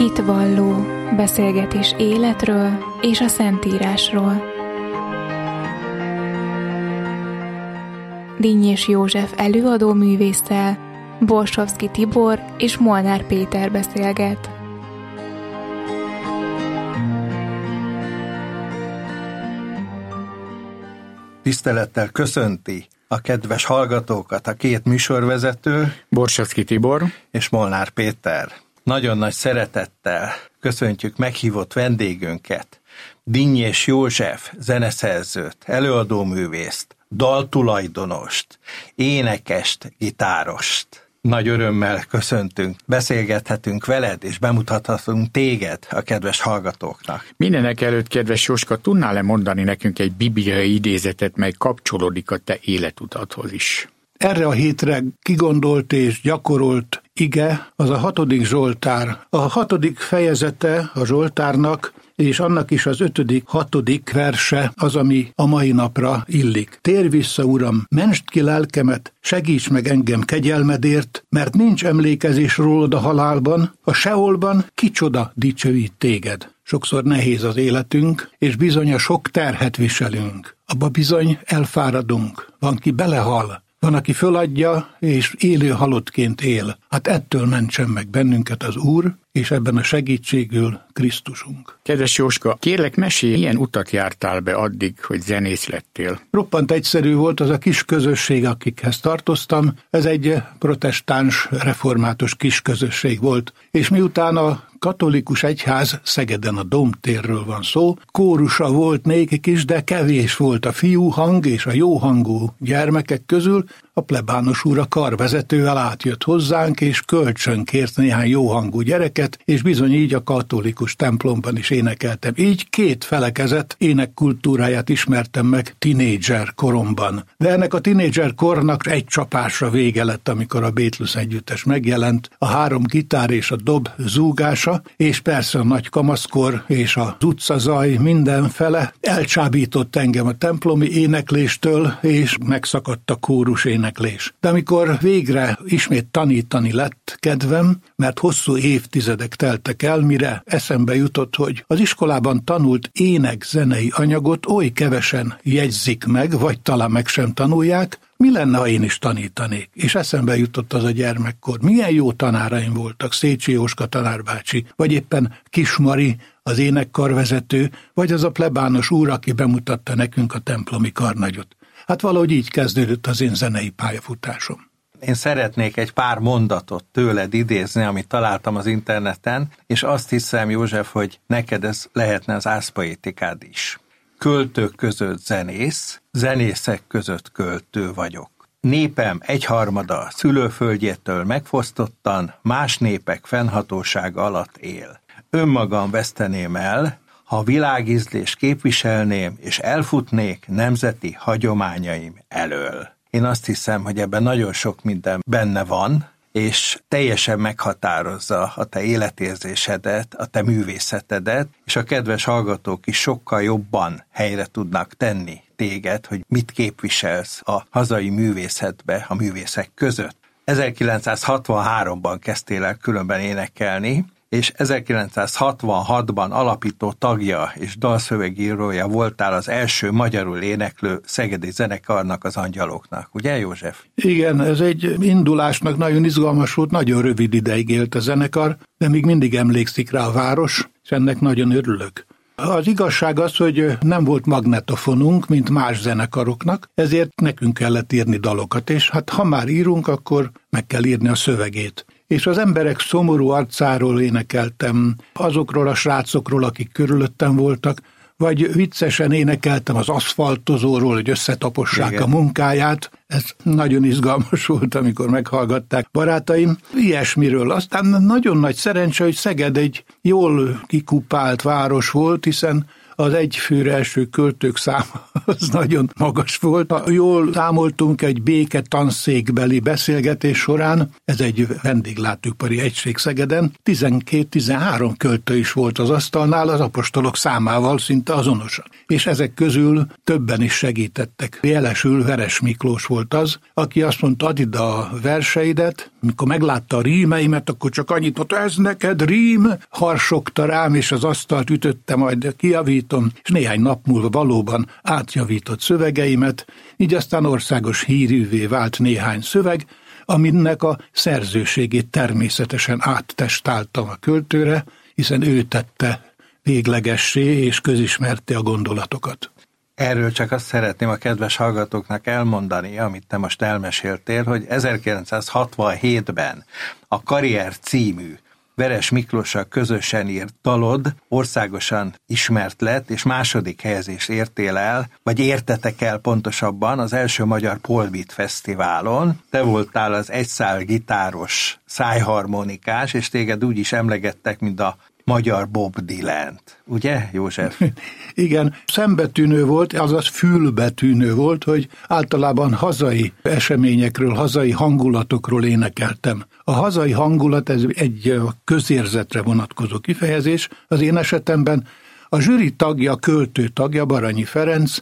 Hitvalló, beszélgetés életről és a Szentírásról. Dinnyés József előadó művésszel Borsovszky Tibor és Molnár Péter beszélget. Tisztelettel köszönti a kedves hallgatókat a két műsorvezető, Borsovszky Tibor és Molnár Péter. Nagyon nagy szeretettel köszöntjük meghívott vendégünket, Dinnyés József zeneszerzőt, előadóművészt, daltulajdonost, énekest, gitárost. Nagy örömmel köszöntünk, beszélgethetünk veled, és bemutathatunk téged a kedves hallgatóknak. Mindenek előtt, kedves Jóska, tudnál-e mondani nekünk egy bibliai idézetet, mely kapcsolódik a te életutathoz is? Erre a hétre kigondolt és gyakorolt ige az a 6. Zsoltár. A 6. fejezete a Zsoltárnak, és annak is az 5., 6. verse az, ami a mai napra illik. Térj vissza, Uram, mentsd ki lelkemet, segíts meg engem kegyelmedért, mert nincs emlékezés rólad a halálban, a Seolban kicsoda dicsőít téged. Sokszor nehéz az életünk, és bizony a sok terhet viselünk. Abba bizony elfáradunk, van ki belehal, van, aki föladja, és élő halottként él. Hát ettől mentsen meg bennünket az Úr, és ebben a segítségül Krisztusunk. Kedves Jóska, kérlek, mesélj, milyen utat jártál be addig, hogy zenész lettél? Roppant egyszerű volt az a kis közösség, akikhez tartoztam. Ez egy protestáns, református kis közösség volt. És miután a katolikus egyház, Szegeden a Domtérről van szó, kórusa volt nékik is, de kevés volt a fiúhang és a jóhangú gyermekek közül, a plebános úr a karvezetővel átjött hozzánk, és kölcsönkért néhány jóhangú gyereket, és bizony így a katolikus templomban is énekeltem. Így két felekezet énekkultúráját ismertem meg tinédzser koromban. De ennek a tinédzser kornak egy csapásra vége lett, amikor a Bétlusz együttes megjelent, a 3 gitár és a dob zúgása, és persze a nagy kamaszkor és az utcazaj mindenfele elcsábított engem a templomi énekléstől, és megszakadt a kórus éneklés. De amikor végre ismét tanítani lett kedvem, mert hosszú évtizedek teltek el, mire eszembe jutott, hogy az iskolában tanult ének-zenei anyagot oly kevesen jegyzik meg, vagy talán meg sem tanulják, mi lenne, ha én is tanítanék? És eszembe jutott az a gyermekkor. Milyen jó tanáraim voltak, Szécsi Jóska tanárbácsi, vagy éppen Kis Mari, az énekkarvezető, vagy az a plebános úr, aki bemutatta nekünk a templomi karnagyot. Hát valahogy így kezdődött az én zenei pályafutásom. Én szeretnék egy pár mondatot tőled idézni, amit találtam az interneten, és azt hiszem, József, hogy neked ez lehetne az ászpoétikád is. Költők között zenész, zenészek között költő vagyok. Népem 1/3 szülőföldjétől megfosztottan más népek fennhatósága alatt él. Önmagam veszteném el, ha világízlést képviselném, és elfutnék nemzeti hagyományaim elől. Én azt hiszem, hogy ebben nagyon sok minden benne van, és teljesen meghatározza a te életérzésedet, a te művészetedet, és a kedves hallgatók is sokkal jobban helyre tudnak tenni téged, hogy mit képviselsz a hazai művészetbe, a művészek között. 1963-ban kezdtél el különben énekelni, és 1966-ban alapító tagja és dalszövegírója voltál az első magyarul éneklő szegedi zenekarnak, az Angyaloknak. Ugye, József? Igen, ez egy indulásnak nagyon izgalmas volt, nagyon rövid ideig élt a zenekar, de még mindig emlékszik rá a város, és ennek nagyon örülök. Az igazság az, hogy nem volt magnetofonunk, mint más zenekaroknak, ezért nekünk kellett írni dalokat, és hát ha már írunk, akkor meg kell írni a szövegét. És az emberek szomorú arcáról énekeltem, azokról a srácokról, akik körülöttem voltak, vagy viccesen énekeltem az aszfaltozóról, hogy összetapossák a munkáját. Ez nagyon izgalmas volt, amikor meghallgatták barátaim. Ilyesmiről. Aztán nagyon nagy szerencse, hogy Szeged egy jól kikupált város volt, hiszen az egyfőre eső költők száma az nagyon magas volt. Jól számoltunk egy béke tanszékbeli beszélgetés során, ez egy vendéglátóipari egység Szegeden, 12-13 költő is volt az asztalnál, az apostolok számával szinte azonosan. És ezek közül többen is segítettek. Jelesül Veres Miklós volt az, aki azt mondta, add ide a verseidet, mikor meglátta a rímeimet, akkor csak annyit mondta, ez neked rím, harsogta rám, és az asztalt ütötte, majd kijavítom, és néhány nap múlva valóban átjavított szövegeimet, így aztán országos hírűvé vált néhány szöveg, aminek a szerzőségét természetesen áttestáltam a költőre, hiszen ő tette véglegessé és közismerté a gondolatokat. Erről csak azt szeretném a kedves hallgatóknak elmondani, amit te most elmeséltél, hogy 1967-ben a Karrier című Veres Miklóssal közösen írt dalod országosan ismert lett, és második helyezést értél el, vagy értetek el pontosabban az első magyar Polbeat Fesztiválon. Te voltál az egyszál gitáros, szájharmonikás, és téged úgy is emlegettek, mint a magyar Bob Dylant. Ugye, József? Igen, szembetűnő volt, azaz fülbetűnő volt, hogy általában hazai eseményekről, hazai hangulatokról énekeltem. A hazai hangulat, ez egy közérzetre vonatkozó kifejezés. Az én esetemben a zsűri tagja, költő tagja, Baranyi Ferenc,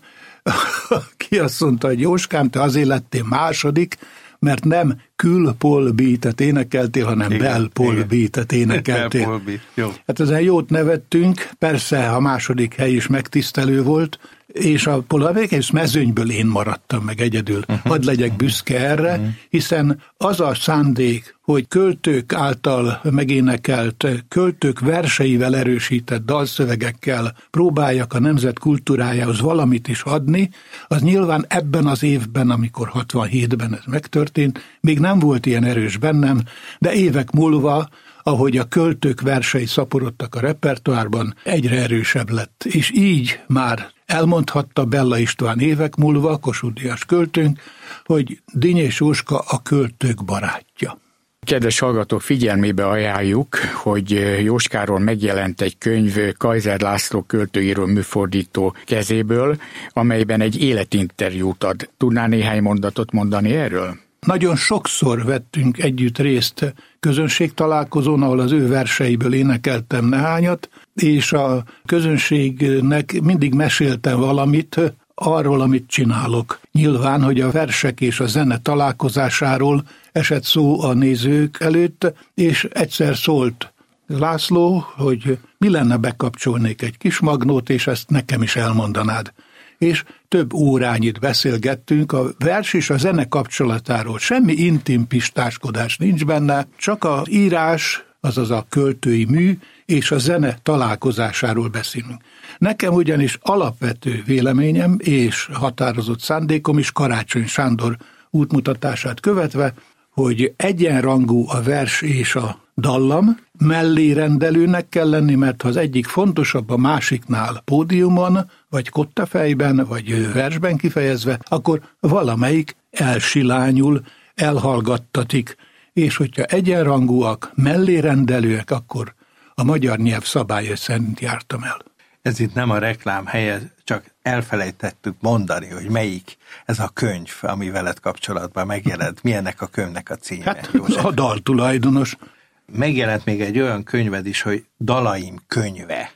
ki azt mondta, hogy Jóskám, te azért lettél második, mert nem kül-Polbeatet énekeltél, hanem bel-Polbeatet énekeltél. Hát ezen jót nevettünk, persze a második hely is megtisztelő volt, és a egész mezőnyből én maradtam meg egyedül. Hadd legyek büszke erre, hiszen az a szándék, hogy költők által megénekelt, költők verseivel erősített dalszövegekkel próbáljak a nemzet kultúrájához valamit is adni, az nyilván ebben az évben, amikor 67-ben ez megtörtént, még nem volt ilyen erős bennem, de évek múlva, ahogy a költők versei szaporodtak a repertoárban, egyre erősebb lett. És így már elmondhatta Bella István évek múlva, Kossuth Díjas költőnk, hogy Dinnyés Jóska a költők barátja. Kedves hallgatók, figyelmébe ajánljuk, hogy Jóskáról megjelent egy könyv Kaiser László költőíró műfordító kezéből, amelyben egy életinterjút ad. Tudnál néhány mondatot mondani erről? Nagyon sokszor vettünk együtt részt közönségtalálkozón, ahol az ő verseiből énekeltem néhányat, és a közönségnek mindig meséltem valamit arról, amit csinálok. Nyilván, hogy a versek és a zene találkozásáról esett szó a nézők előtt, és egyszer szólt László, hogy mi lenne, bekapcsolnék egy kis magnót, és ezt nekem is elmondanád. És több órányit beszélgettünk a vers és a zene kapcsolatáról. Semmi intim pistáskodás nincs benne, csak az írás, azaz a költői mű és a zene találkozásáról beszélünk. Nekem ugyanis alapvető véleményem és határozott szándékom is Karácsony Sándor útmutatását követve, hogy egyenrangú a vers és a dallam, mellérendelőnek kell lenni, mert ha az egyik fontosabb a másiknál pódiumon, vagy kottafejben, vagy versben kifejezve, akkor valamelyik elsilányul, elhallgattatik, és hogyha egyenrangúak, mellérendelőek, akkor a magyar nyelv szabálya szerint jártam el. Ez itt nem a reklám helye, csak elfelejtettük mondani, hogy melyik ez a könyv, ami veled kapcsolatban megjelent. Milyennek a könyvnek a címe? Hát József? A daltulajdonos. Megjelent még egy olyan könyved is, hogy Dalaim könyve.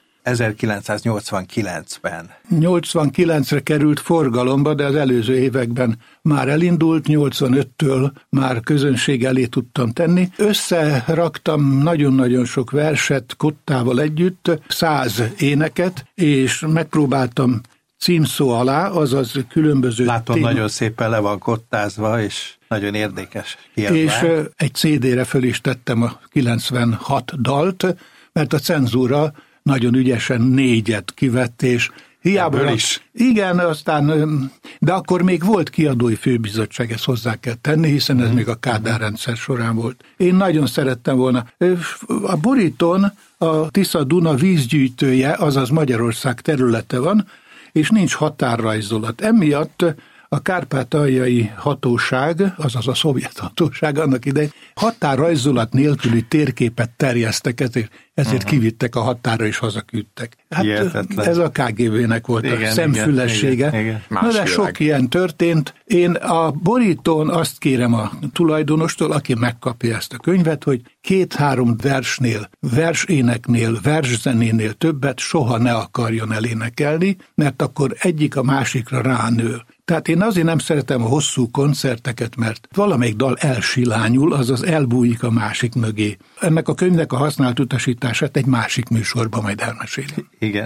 1989-ben. 89-re került forgalomba, de az előző években már elindult, 85-től már közönség elé tudtam tenni. Összeraktam nagyon-nagyon sok verset Kottával együtt, 100 éneket, és megpróbáltam címszó alá, azaz különböző Látom, nagyon szépen le van kottázva, és nagyon érdekes kiadvány. És egy CD-re föl is tettem a 96 dalt, mert a cenzúra nagyon ügyesen 4-et kivett, és hiába is. Igen, aztán, de akkor még volt kiadói főbizottság, ezt hozzá kell tenni, hiszen ez még a Kádár rendszer során volt. Én nagyon szerettem volna. A borítón a Tisza-Duna vízgyűjtője, azaz Magyarország területe van, és nincs határrajzolat. Emiatt a kárpátaljai hatóság, azaz a szovjet hatóság annak idején határrajzolat nélküli térképet terjesztek, ezért kivittek a határa és hazaküldtek. Hát hihetetlen. Ez a KGB-nek volt a szemfülessége. Igen. Na de sok ilyen történt. Én a borítón azt kérem a tulajdonostól, aki megkapja ezt a könyvet, hogy 2-3 versnél, verséneknél, verszenénél többet soha ne akarjon elénekelni, mert akkor egyik a másikra ránő. Tehát én azért nem szeretem a hosszú koncerteket, mert valamelyik dal elsilányul, azaz elbújik a másik mögé. Ennek a könyvnek a használt utasítását egy másik műsorban majd elmesélem. Igen.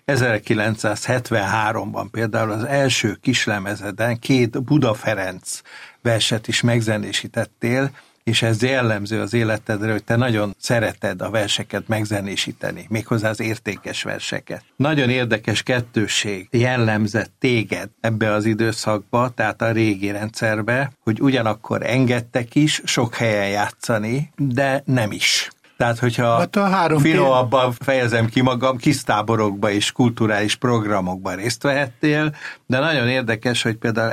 1973-ban például az első kislemezeden 2 Buda Ferenc verset is megzenésítettél, és ez jellemző az életedre, hogy te nagyon szereted a verseket megzenésíteni, méghozzá az értékes verseket. Nagyon érdekes kettősség jellemzett téged ebbe az időszakba, tehát a régi rendszerbe, hogy ugyanakkor engedtek is sok helyen játszani, de nem is. Tehát, hogyha finomabban fejezem ki magam, kis táborokba és kulturális programokban részt vehettél, de nagyon érdekes, hogy például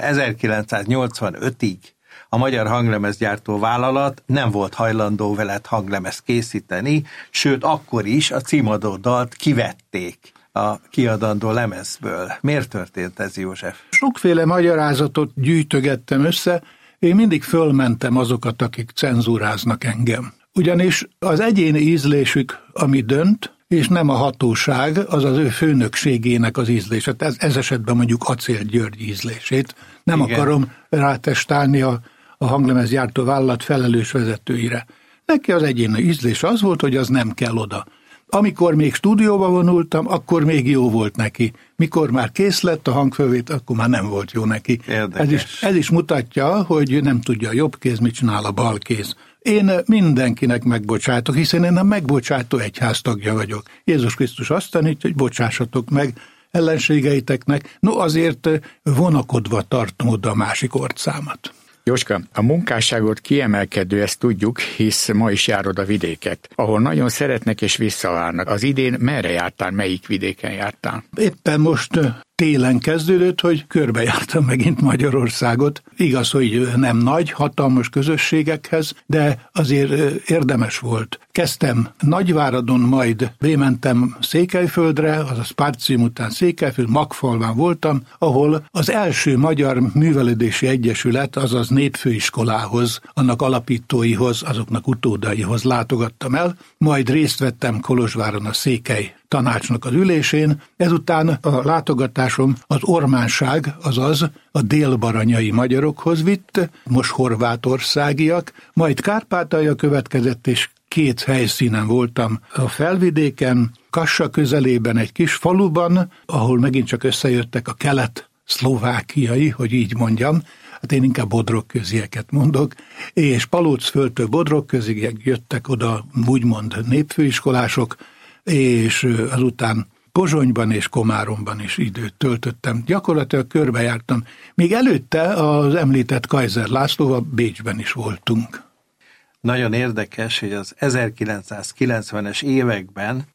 1985-ig a Magyar Hanglemezgyártó Vállalat nem volt hajlandó veled hanglemezt készíteni, sőt, akkor is a címadó dalt kivették a kiadandó lemezből. Miért történt ez, József? Sokféle magyarázatot gyűjtögettem össze, én mindig fölmentem azokat, akik cenzúráznak engem. Ugyanis az egyéni ízlésük, ami dönt, és nem a hatóság, az az ő főnökségének az ízlése. Ez esetben mondjuk Acél György ízlését. Nem akarom rátestálni a hanglemezgyártó vállalat felelős vezetőire. Neki az egyéni ízlés az volt, hogy az nem kell oda. Amikor még stúdióba vonultam, akkor még jó volt neki. Mikor már kész lett a hangfölvét, akkor már nem volt jó neki. Ez is mutatja, hogy nem tudja a jobb kéz, mit csinál a bal kéz. Én mindenkinek megbocsátok, hiszen én a megbocsátó egyház tagja vagyok. Jézus Krisztus azt tanítja, hogy bocsássatok meg ellenségeiteknek, no azért vonakodva tartom oda a másik orcámat. Jóska, a munkásságot kiemelkedő, ezt tudjuk, hisz ma is járod a vidéket, ahol nagyon szeretnek és visszavárnak. Az idén merre jártál, melyik vidéken jártál? Éppen most télen kezdődött, hogy körbejártam megint Magyarországot. Igaz, hogy nem nagy, hatalmas közösségekhez, de azért érdemes volt. Kezdtem Nagyváradon, majd bementem Székelyföldre, azaz Pártcím után Székelyföld, Magfalván voltam, ahol az első Magyar Művelődési Egyesület, azaz Népfőiskolához, annak alapítóihoz, azoknak utódaihoz látogattam el, majd részt vettem Kolozsváron a Székely tanácsnak az ülésén, ezután a látogatásom az ormánság, azaz a délbaranyai magyarokhoz vitt, most horvátországiak, majd Kárpátalja következett, és 2 helyszínen voltam a felvidéken, Kassa közelében egy kis faluban, ahol megint csak összejöttek a kelet-szlovákiai, hogy így mondjam, hát én inkább bodrogközieket mondok, és Palócföldtől bodrogközig jöttek oda úgymond népfőiskolások, és azután Pozsonyban és Komáromban is időt töltöttem. Gyakorlatilag körbejártam. Még előtte az említett Kaiser Lászlóval Bécsben is voltunk. Nagyon érdekes, hogy az 1990-es években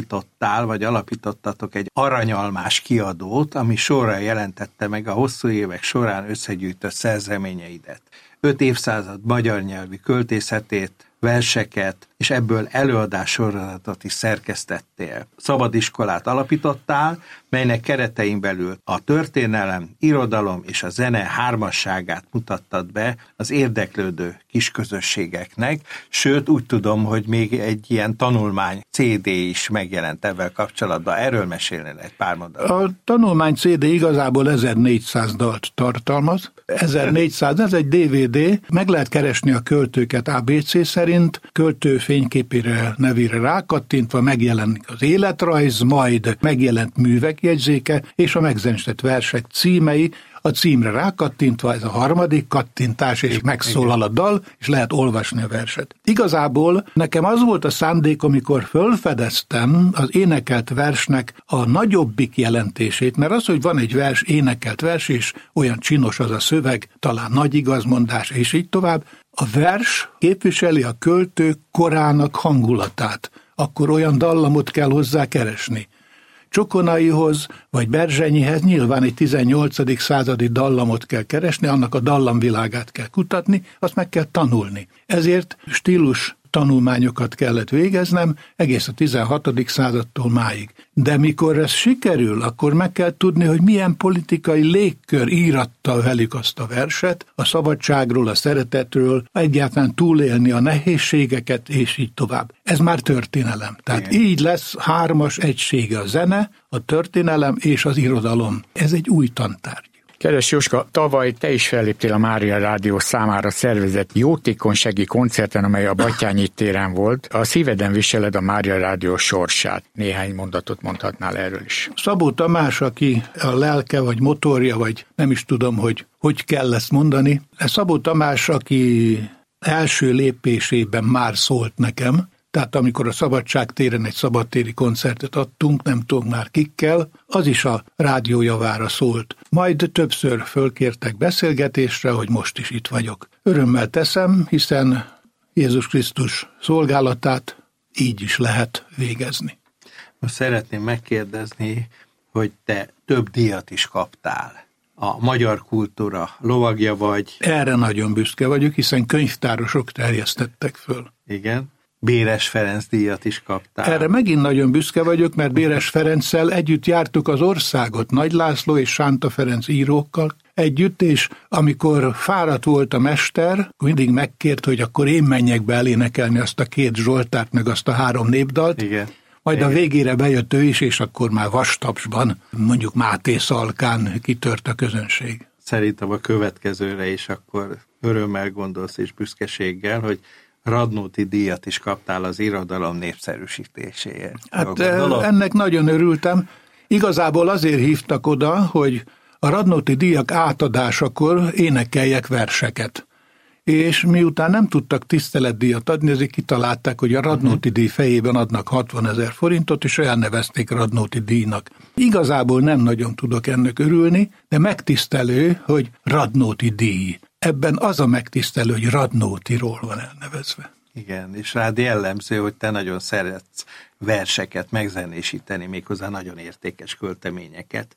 alapítottatok egy aranyalmás kiadót, ami sorra jelentette meg a hosszú évek során összegyűjtött szerzeményeidet. 5 évszázad magyar nyelvű költészetét, verseket, és ebből előadássorozatot is szerkesztettél. Szabadiskolát alapítottál, melynek keretein belül a történelem, irodalom és a zene hármasságát mutattad be az érdeklődő kisközösségeknek, sőt úgy tudom, hogy még egy ilyen tanulmány CD is megjelent ebben kapcsolatban. Erről mesélnél egy pár mondatot. A tanulmány CD igazából 1400 dalt tartalmaz. 1400, ez egy DVD, meg lehet keresni a költőket ABC szerint, költő fényképére, nevére rákattintva megjelenik az életrajz, majd megjelent művek jegyzéke, és a megzenésített versek címei, a címre rákattintva, ez a harmadik kattintás, és megszólal a dal, és lehet olvasni a verset. Igazából nekem az volt a szándék, amikor fölfedeztem az énekelt versnek a nagyobbik jelentését, mert az, hogy van egy vers, énekelt vers, és olyan csinos az a szöveg, talán nagy igazmondás, és így tovább, a vers képviseli a költő korának hangulatát, akkor olyan dallamot kell hozzá keresni. Csokonaihoz vagy Berzsenyihez nyilván egy 18. századi dallamot kell keresni, annak a dallamvilágát kell kutatni, azt meg kell tanulni. Ezért stílus tanulmányokat kellett végeznem egész a 16. századtól máig. De mikor ez sikerül, akkor meg kell tudni, hogy milyen politikai légkör íratta velük azt a verset, a szabadságról, a szeretetről, egyáltalán túlélni a nehézségeket, és így tovább. Ez már történelem. Tehát így lesz 3-as egysége a zene, a történelem és az irodalom. Ez egy új tantárgy. Kedves Jóska, tavaly te is felléptél a Mária Rádió számára szervezett jótékonysági koncerten, amely a Batthyány téren volt. A szíveden viseled a Mária Rádió sorsát. Néhány mondatot mondhatnál erről is. Szabó Tamás, aki a lelke, vagy motorja, vagy nem is tudom, hogy kell ezt mondani. Szabó Tamás, aki első lépésében már szólt nekem, tehát amikor a Szabadság téren egy szabadtéri koncertet adtunk, nem tudom már kikkel, az is a rádió javára szólt. Majd többször fölkértek beszélgetésre, hogy most is itt vagyok. Örömmel teszem, hiszen Jézus Krisztus szolgálatát így is lehet végezni. Most szeretném megkérdezni, hogy te több díjat is kaptál. A magyar kultúra lovagja vagy. Erre nagyon büszke vagyok, hiszen könyvtárosok terjesztettek föl. Igen. Béres Ferenc díjat is kaptál. Erre megint nagyon büszke vagyok, mert Béres Ferenccel együtt jártuk az országot, Nagy László és Sánta Ferenc írókkal együtt, és amikor fáradt volt a mester, mindig megkért, hogy akkor én menjek be elénekelni azt a 2 Zsoltárt, meg azt a 3 népdalt. Igen. Majd a végére bejött ő is, és akkor már vastapsban, mondjuk Máté Szalkán kitört a közönség. Szerintem a következőre is akkor örömmel gondolsz és büszkeséggel, hogy Radnóti díjat is kaptál az irodalom népszerűsítéséért. Hát ennek nagyon örültem. Igazából azért hívtak oda, hogy a Radnóti díjak átadásakor énekeljek verseket. És miután nem tudtak tiszteletdíjat adni, ezért kitalálták, hogy a Radnóti díj fejében adnak 60 000 forintot, és olyan nevezték Radnóti díjnak. Igazából nem nagyon tudok ennek örülni, de megtisztelő, hogy Radnóti díj. Ebben az a megtisztelő, hogy Radnótiról van elnevezve. Igen, és rád jellemző, hogy te nagyon szeretsz verseket megzenésíteni, méghozzá nagyon értékes költeményeket.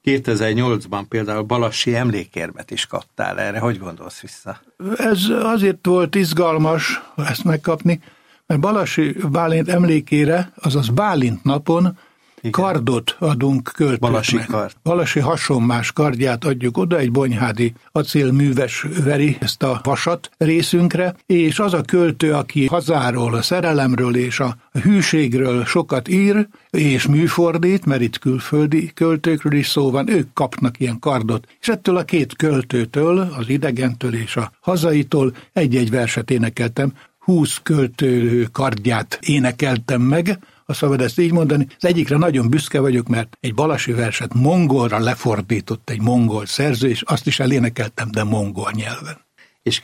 2008-ban például Balassi emlékérmet is kaptál erre. Hogy gondolsz vissza? Ez azért volt izgalmas ezt megkapni, mert Balassi Bálint emlékére, azaz Bálint napon kardot adunk költőknek. Balassi hasonmás kardját adjuk oda, egy bonyhádi acélműves veri ezt a vasat részünkre, és az a költő, aki hazáról, a szerelemről és a hűségről sokat ír, és műfordít, mert itt külföldi költőkről is szó van, ők kapnak ilyen kardot. És ettől a 2 költőtől, az idegentől és a hazaitól egy-egy verset énekeltem, 20 költő kardját énekeltem meg, ha szabad ezt így mondani. Az egyikre nagyon büszke vagyok, mert egy Balassi verset mongolra lefordított egy mongol szerző, és azt is elénekeltem, de mongol nyelven. És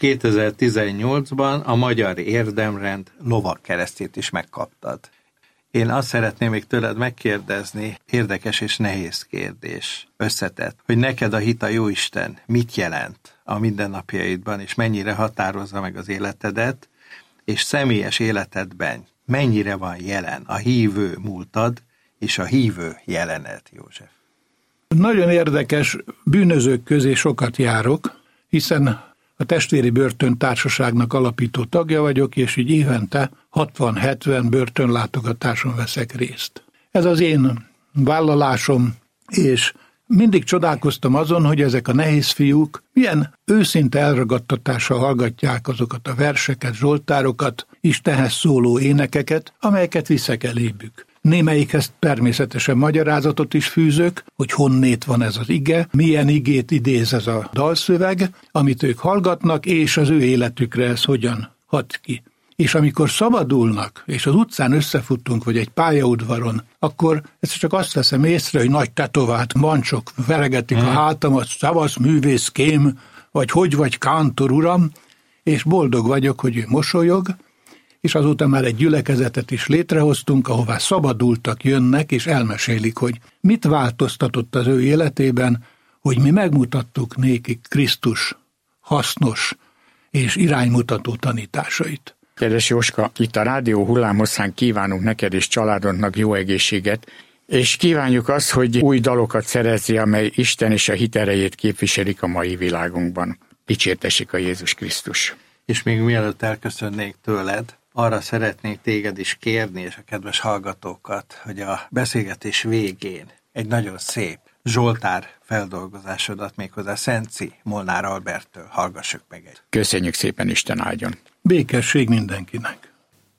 2018-ban a Magyar Érdemrend lovagkeresztjét is megkaptad. Én azt szeretném még tőled megkérdezni, érdekes és nehéz kérdés, összetett, hogy neked a hit a Jóisten mit jelent a mindennapjaidban, és mennyire határozza meg az életedet, és személyes életedben mennyire van jelen a hívő múltad és a hívő jelened, József? Nagyon érdekes, bűnözők közé sokat járok, hiszen a Testvéri Börtön Társaságnak alapító tagja vagyok, és így évente 60-70 börtönlátogatáson veszek részt. Ez az én vállalásom, és mindig csodálkoztam azon, hogy ezek a nehéz fiúk milyen őszinte elragadtatással hallgatják azokat a verseket, zsoltárokat, Istenhez szóló énekeket, amelyeket viszek elébük. Némelyikhez természetesen magyarázatot is fűzök, hogy honnét van ez az ige, milyen igét idéz ez a dalszöveg, amit ők hallgatnak, és az ő életükre ez hogyan hat ki. És amikor szabadulnak, és az utcán összefutunk, vagy egy pályaudvaron, akkor ezt csak azt veszem észre, hogy nagy tetovált mancsok veregetik a hátamat, szavasz művészkém, vagy hogy vagy kántor uram, és boldog vagyok, hogy ő mosolyog, és azóta már egy gyülekezetet is létrehoztunk, ahová szabadultak jönnek, és elmesélik, hogy mit változtatott az ő életében, hogy mi megmutattuk nékik Krisztus hasznos és iránymutató tanításait. Kedves Jóska, itt a rádió hullámhosszán kívánunk neked és családodnak jó egészséget, És kívánjuk azt, hogy új dalokat szerezzi, amely Isten és a hit erejét képviselik a mai világunkban. Dicsértessék a Jézus Krisztus! És még mielőtt elköszönnék tőled, arra szeretnék téged is kérni, és a kedves hallgatókat, hogy a beszélgetés végén egy nagyon szép Zsoltár feldolgozásodat méghozzá Szenci Molnár Alberttől hallgassuk meg egy. Köszönjük szépen, Isten áldjon! Békesség mindenkinek!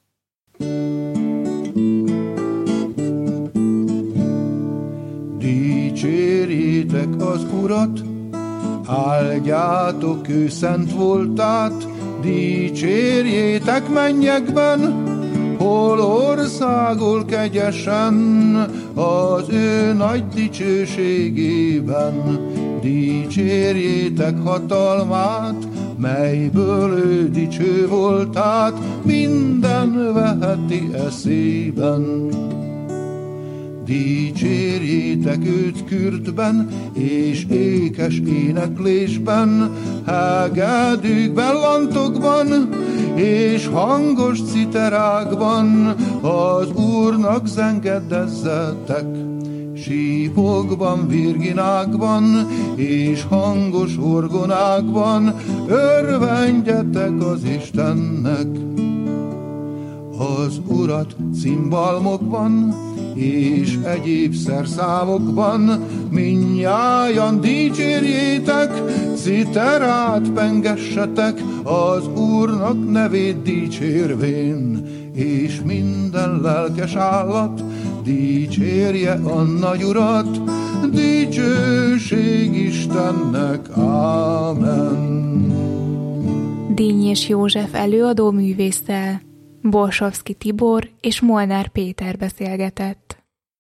Dicsérjétek az Urat, áldjátok ő szent voltát, dicsérjétek mennyekben, hol országol kegyesen az ő nagy dicsőségében. Dicsérjétek hatalmát, melyből ő dicső voltát, minden veheti eszében. Dicsérjétek őt kürtben és ékes éneklésben, hegedűkben, lantokban és hangos citerákban, az Úrnak zengedezzetek. Sípokban, virginákban és hangos orgonákban örvendjetek az Istennek. Az Urat cimbalmokban és egyéb szerszámokban mindnyájan dicsérjétek, citerát pengessetek az Úrnak nevét dicsérvén, és minden lelkes állat dicsérje a nagy Urat, dicsőség Istennek. Ámen. Dínyés József előadó művésszel Borsovszky Tibor és Molnár Péter beszélgetett.